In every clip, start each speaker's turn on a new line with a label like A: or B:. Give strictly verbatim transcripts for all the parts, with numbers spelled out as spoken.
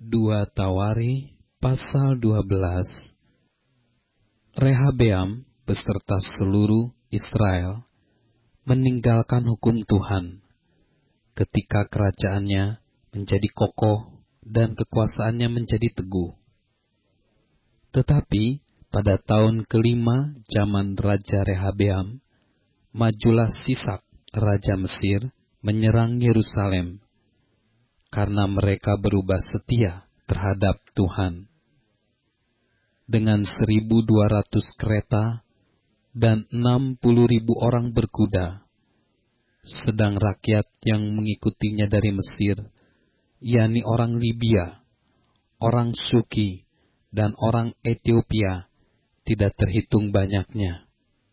A: dua Tawari pasal dua belas. Rehabeam beserta seluruh Israel meninggalkan hukum Tuhan ketika kerajaannya menjadi kokoh dan kekuasaannya menjadi teguh. Tetapi pada tahun kelima zaman Raja Rehabeam, majulah Sisak, Raja Mesir, menyerang Yerusalem, karena mereka berubah setia terhadap Tuhan. Dengan seribu dua ratus kereta dan enam puluh ribu orang berkuda, sedang rakyat yang mengikutinya dari Mesir, yakni orang Libya, orang Suki, dan orang Ethiopia, tidak terhitung banyaknya.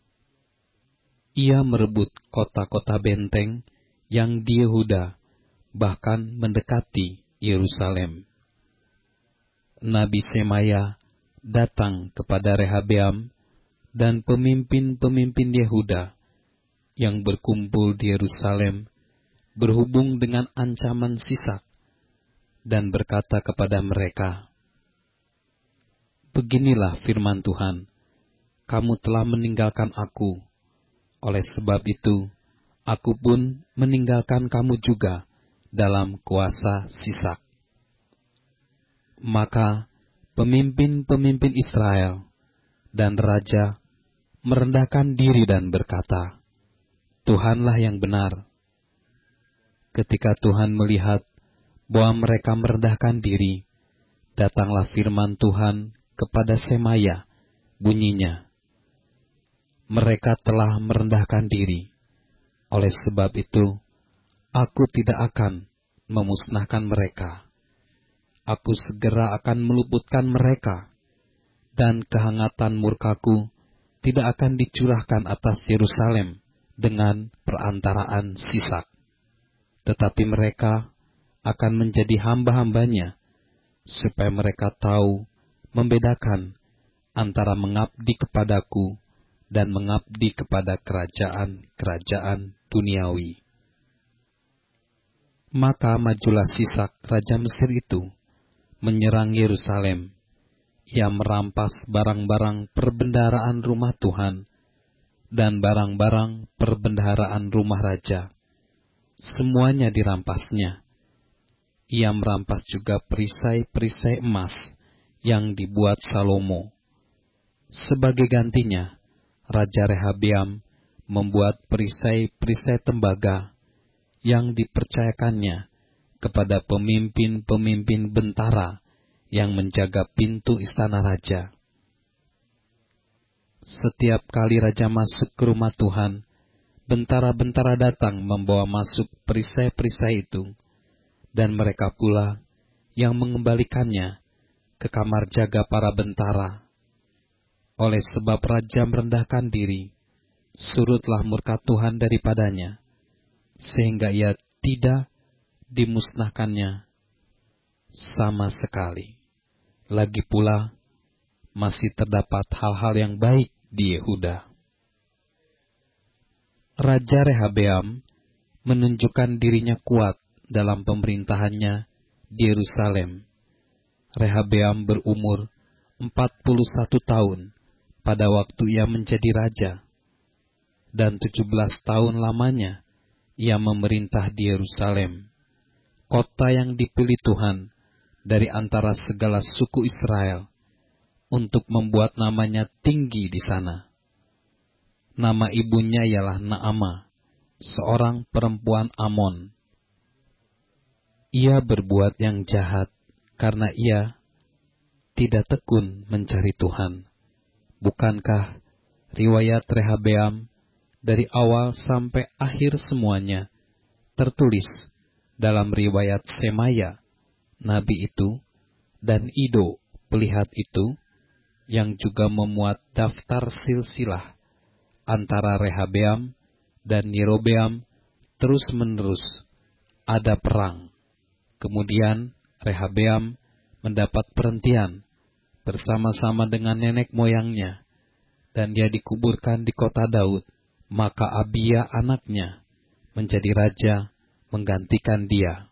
A: Ia merebut kota-kota benteng yang di Yehuda, bahkan mendekati Yerusalem. Nabi Semaya datang kepada Rehabeam dan pemimpin-pemimpin Yehuda yang berkumpul di Yerusalem berhubung dengan ancaman Sisak, dan berkata kepada mereka, "Beginilah firman Tuhan, kamu telah meninggalkan aku, oleh sebab itu aku pun meninggalkan kamu juga dalam kuasa Sisak." Maka pemimpin-pemimpin Israel dan raja merendahkan diri dan berkata, "Tuhanlah yang benar." Ketika Tuhan melihat bahwa mereka merendahkan diri, datanglah firman Tuhan kepada Semaya, bunyinya, "Mereka telah merendahkan diri, oleh sebab itu aku tidak akan memusnahkan mereka. Aku segera akan meluputkan mereka, dan kehangatan murkaku tidak akan dicurahkan atas Yerusalem dengan perantaraan Sisak. Tetapi mereka akan menjadi hamba-hambanya, supaya mereka tahu membedakan antara mengabdi kepadaku dan mengabdi kepada kerajaan-kerajaan duniawi." Maka majulah Sisak, Raja Mesir itu, menyerang Yerusalem. Ia merampas barang-barang perbendaharaan rumah Tuhan dan barang-barang perbendaharaan rumah raja. Semuanya dirampasnya. Ia merampas juga perisai-perisai emas yang dibuat Salomo. Sebagai gantinya, Raja Rehabeam membuat perisai-perisai tembaga yang dipercayakannya kepada pemimpin-pemimpin bentara yang menjaga pintu istana raja. Setiap kali raja masuk ke rumah Tuhan, bentara-bentara datang membawa masuk perisai-perisai itu, dan mereka pula yang mengembalikannya ke kamar jaga para bentara. Oleh sebab raja merendahkan diri, surutlah murka Tuhan daripadanya, sehingga ia tidak dimusnahkannya sama sekali. Lagi pula, masih terdapat hal-hal yang baik di Yehuda. Raja Rehabeam menunjukkan dirinya kuat dalam pemerintahannya di Yerusalem. Rehabeam berumur empat puluh satu tahun pada waktu ia menjadi raja, dan tujuh belas tahun lamanya ia memerintah di Yerusalem, kota yang dipilih Tuhan dari antara segala suku Israel, untuk membuat namanya tinggi di sana. Nama ibunya ialah Naamah, seorang perempuan Amon. Ia berbuat yang jahat karena ia tidak tekun mencari Tuhan. Bukankah riwayat Rehabeam dari awal sampai akhir semuanya tertulis dalam riwayat Semaya, nabi itu, dan Ido, pelihat itu, yang juga memuat daftar silsilah antara Rehabeam dan Yerobeam terus-menerus ada perang. Kemudian Rehabeam mendapat perhentian bersama-sama dengan nenek moyangnya, dan dia dikuburkan di kota Daud. Maka Abia anaknya menjadi raja menggantikan dia.